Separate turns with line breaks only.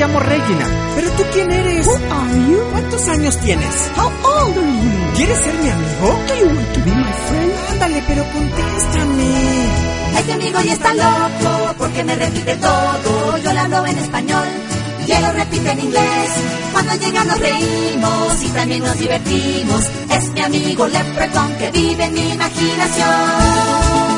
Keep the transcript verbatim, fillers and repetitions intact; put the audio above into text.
llamo Regina. ¿Pero tú quién eres?
Who are you?
¿Cuántos años tienes?
How old are you?
¿Quieres ser mi amigo?
Do you want to be my friend?
Ándale, pero contéstame.
Este amigo ya está loco porque me repite todo. Yo le hablo en español y él lo repite en inglés. Cuando llega nos reímos y también nos divertimos. Es mi amigo Leprechaun que vive en mi imaginación.